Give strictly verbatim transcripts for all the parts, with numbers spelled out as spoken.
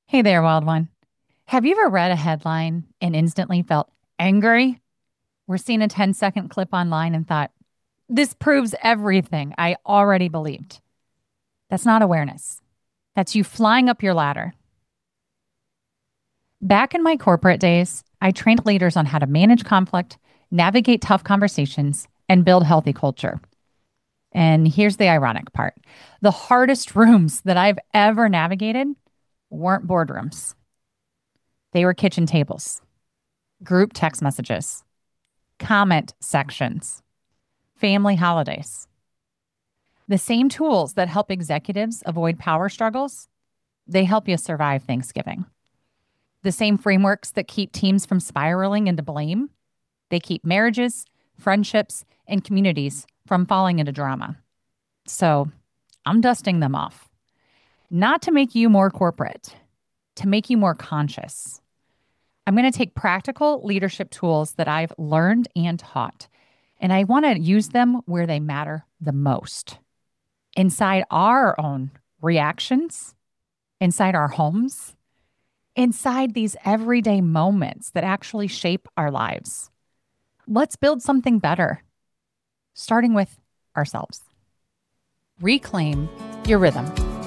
Hey there, wild one. Have you ever read a headline and instantly felt angry? We're seeing a ten-second clip online and thought, this proves everything I already believed. That's not awareness. That's you flying up your ladder. Back in my corporate days, I trained leaders on how to manage conflict, navigate tough conversations, and build healthy culture. And here's the ironic part. The hardest rooms that I've ever navigated weren't boardrooms. They were kitchen tables, group text messages, comment sections, family holidays. The same tools that help executives avoid power struggles, they help you survive Thanksgiving. The same frameworks that keep teams from spiraling into blame, they keep marriages, friendships, and communities from falling into drama. So I'm dusting them off. Not to make you more corporate, to make you more conscious. I'm going to take practical leadership tools that I've learned and taught, and I want to use them where they matter the most. Inside our own reactions, inside our homes, inside these everyday moments that actually shape our lives. Let's build something better, starting with ourselves. Reclaim your rhythm.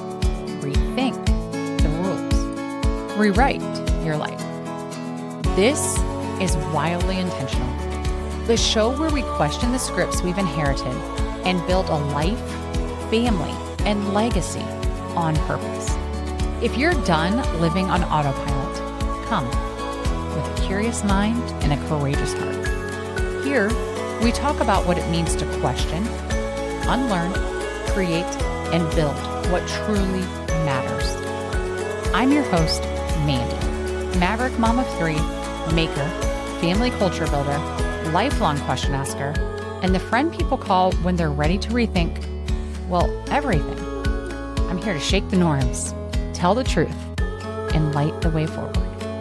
Rethink the rules. Rewrite your life. This is Wildly Intentional, the show where we question the scripts we've inherited and build a life, family, and legacy on purpose. If you're done living on autopilot, come with a curious mind and a courageous heart. Here, we talk about what it means to question, unlearn, create, and build what truly matters. I'm your host, Mandy, Maverick Mom of Three, maker, family culture builder, lifelong question asker, and the friend people call when they're ready to rethink, well, everything. I'm here to shake the norms, tell the truth, and light the way forward.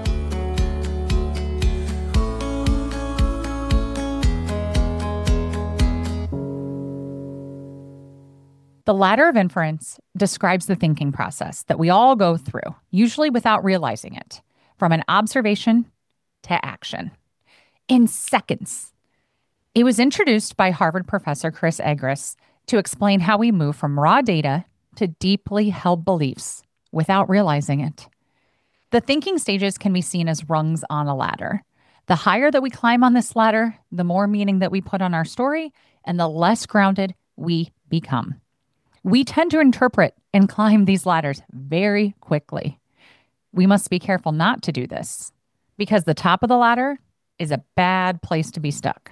The ladder of inference describes the thinking process that we all go through, usually without realizing it, from an observation to action. In seconds. It was introduced by Harvard professor Chris Egris to explain how we move from raw data to deeply held beliefs without realizing it. The thinking stages can be seen as rungs on a ladder. The higher that we climb on this ladder, the more meaning that we put on our story and the less grounded we become. We tend to interpret and climb these ladders very quickly. We must be careful not to do this because the top of the ladder is a bad place to be stuck.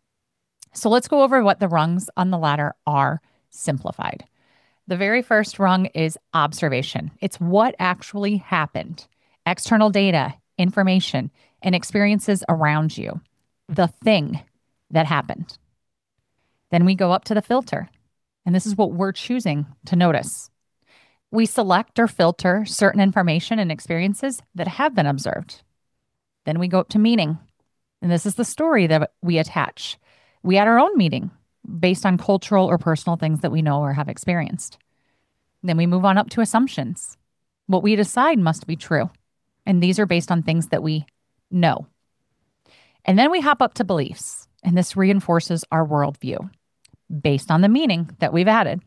So let's go over what the rungs on the ladder are simplified. The very first rung is observation. It's what actually happened. External data, information, and experiences around you. The thing that happened. Then we go up to the filter. And this is what we're choosing to notice. We select or filter certain information and experiences that have been observed. Then we go up to meaning. And this is the story that we attach. We add our own meaning based on cultural or personal things that we know or have experienced. Then we move on up to assumptions. What we decide must be true. And these are based on things that we know. And then we hop up to beliefs. And this reinforces our worldview based on the meaning that we've added.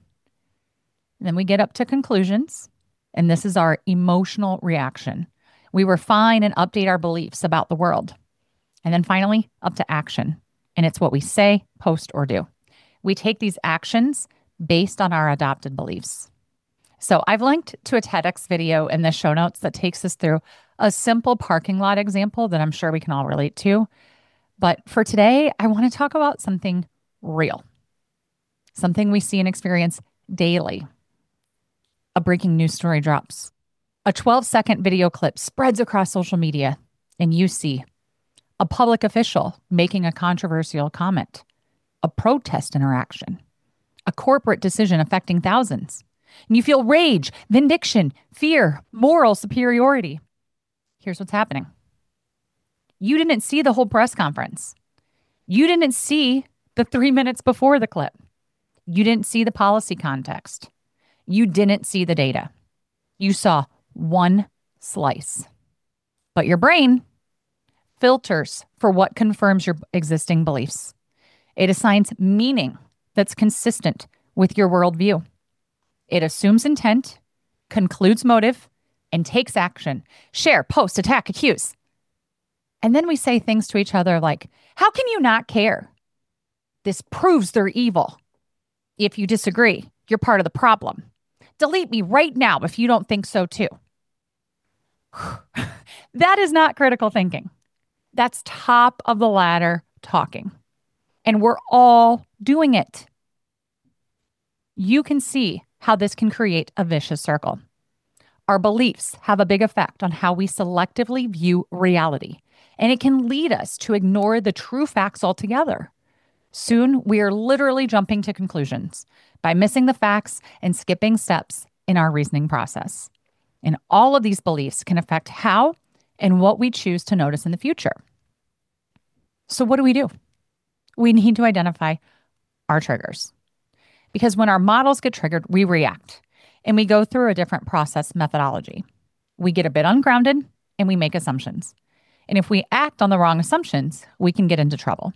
And then we get up to conclusions, and this is our emotional reaction. We refine and update our beliefs about the world. And then finally, up to action, and it's what we say, post, or do. We take these actions based on our adopted beliefs. So I've linked to a TEDx video in the show notes that takes us through a simple parking lot example that I'm sure we can all relate to. But for today, I want to talk about something real. Something we see and experience daily. A breaking news story drops. A twelve-second video clip spreads across social media, and you see a public official making a controversial comment, a protest interaction, a corporate decision affecting thousands. And you feel rage, vindication, fear, moral superiority. Here's what's happening. You didn't see the whole press conference. You didn't see the three minutes before the clip. You didn't see the policy context. You didn't see the data. You saw one slice. But your brain filters for what confirms your existing beliefs. It assigns meaning that's consistent with your worldview. It assumes intent, concludes motive, and takes action. Share, post, attack, accuse. And then we say things to each other like, how can you not care? This proves they're evil. If you disagree, you're part of the problem. Delete me right now if you don't think so too. That is not critical thinking. That's top of the ladder talking. And we're all doing it. You can see how this can create a vicious circle. Our beliefs have a big effect on how we selectively view reality, and it can lead us to ignore the true facts altogether. Soon, we are literally jumping to conclusions by missing the facts and skipping steps in our reasoning process. And all of these beliefs can affect how and what we choose to notice in the future. So what do we do? We need to identify our triggers. Because when our models get triggered, we react and we go through a different process methodology. We get a bit ungrounded and we make assumptions. And if we act on the wrong assumptions, we can get into trouble.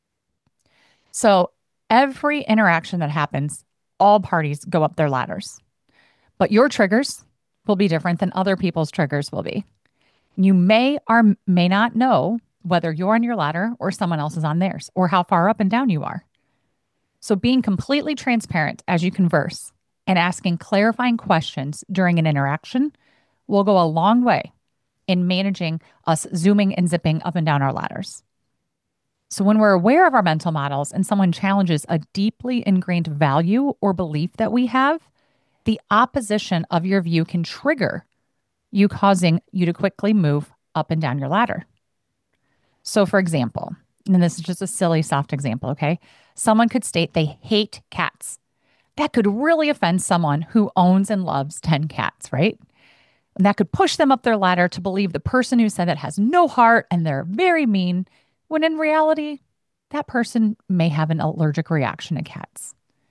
So every interaction that happens, all parties go up their ladders. But your triggers will be different than other people's triggers will be. You may or may not know whether you're on your ladder or someone else is on theirs, or how far up and down you are. So being completely transparent as you converse and asking clarifying questions during an interaction will go a long way in managing us zooming and zipping up and down our ladders. So when we're aware of our mental models and someone challenges a deeply ingrained value or belief that we have, the opposition of your view can trigger you, causing you to quickly move up and down your ladder. So for example, and this is just a silly soft example, okay? Someone could state they hate cats. That could really offend someone who owns and loves ten cats, right? And that could push them up their ladder to believe the person who said it has no heart and they're very mean, when in reality, that person may have an allergic reaction to cats.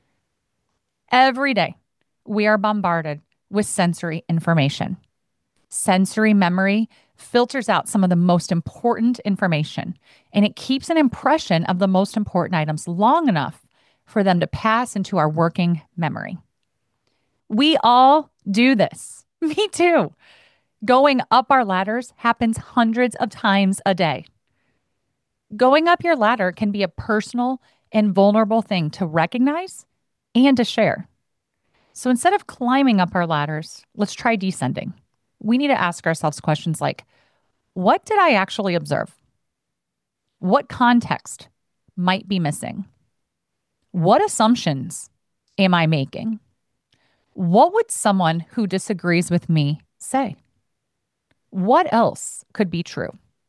Every day, we are bombarded with sensory information. Sensory memory filters out some of the most important information, and it keeps an impression of the most important items long enough for them to pass into our working memory. We all do this. Me too. Going up our ladders happens hundreds of times a day. Going up your ladder can be a personal and vulnerable thing to recognize and to share. So instead of climbing up our ladders, let's try descending. We need to ask ourselves questions like, what did I actually observe? What context might be missing? What assumptions am I making? What would someone who disagrees with me say? What else could be true?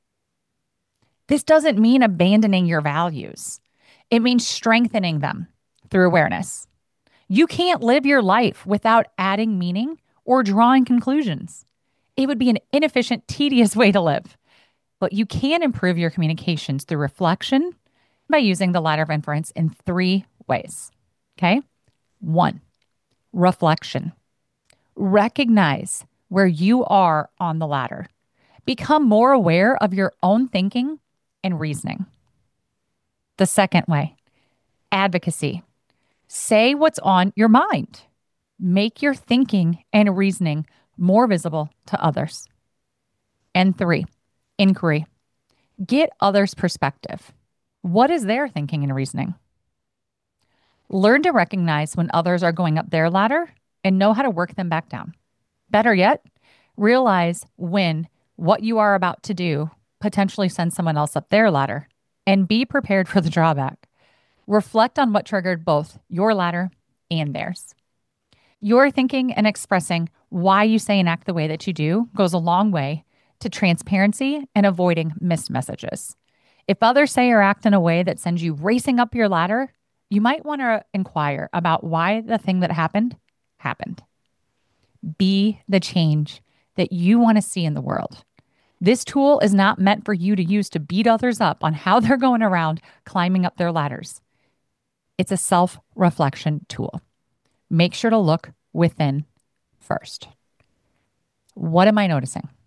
This doesn't mean abandoning your values. It means strengthening them through awareness. You can't live your life without adding meaning or drawing conclusions. It would be an inefficient, tedious way to live. But you can improve your communications through reflection by using the ladder of inference in three ways. Okay? One, reflection. Recognize where you are on the ladder. Become more aware of your own thinking and reasoning. The second way, advocacy. Say what's on your mind. Make your thinking and reasoning more visible to others. And three, inquiry. Get others' perspective. What is their thinking and reasoning? Learn to recognize when others are going up their ladder and know how to work them back down. Better yet, realize when what you are about to do potentially sends someone else up their ladder, and be prepared for the drawback. Reflect on what triggered both your ladder and theirs. Your thinking and expressing why you say and act the way that you do goes a long way to transparency and avoiding missed messages. If others say or act in a way that sends you racing up your ladder, you might want to inquire about why the thing that happened happened. Be the change that you want to see in the world. This tool is not meant for you to use to beat others up on how they're going around climbing up their ladders. It's a self-reflection tool. Make sure to look within first. What am I noticing?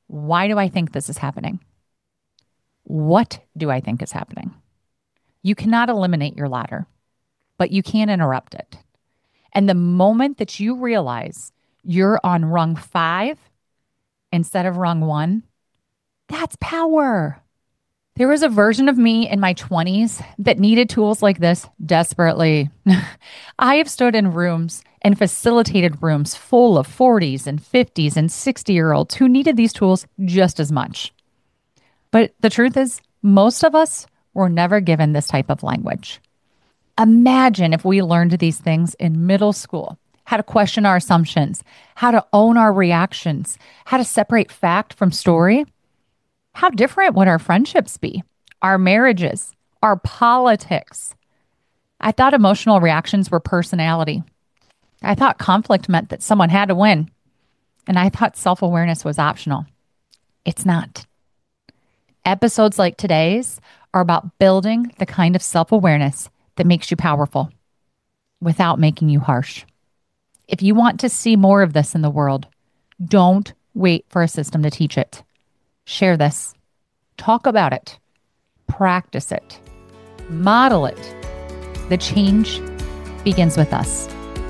Why do I think this is happening? What do I think is happening? You cannot eliminate your ladder, but you can interrupt it. And the moment that you realize you're on rung five instead of rung one, that's power. There was a version of me in my twenties that needed tools like this desperately. I have stood in rooms and facilitated rooms full of forties and fifties and sixty-year-olds who needed these tools just as much. But the truth is, most of us were never given this type of language. Imagine if we learned these things in middle school, how to question our assumptions, how to own our reactions, how to separate fact from story. How different would our friendships be? Our marriages, our politics. I thought emotional reactions were personality. I thought conflict meant that someone had to win. And I thought self-awareness was optional. It's not. Episodes like today's are about building the kind of self-awareness that makes you powerful without making you harsh. If you want to see more of this in the world, don't wait for a system to teach it. Share this. Talk about it. Practice it. Model it. The change begins with us.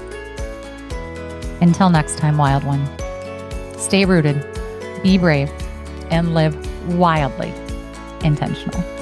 Until next time, Wild One, stay rooted, be brave, and live wildly intentional.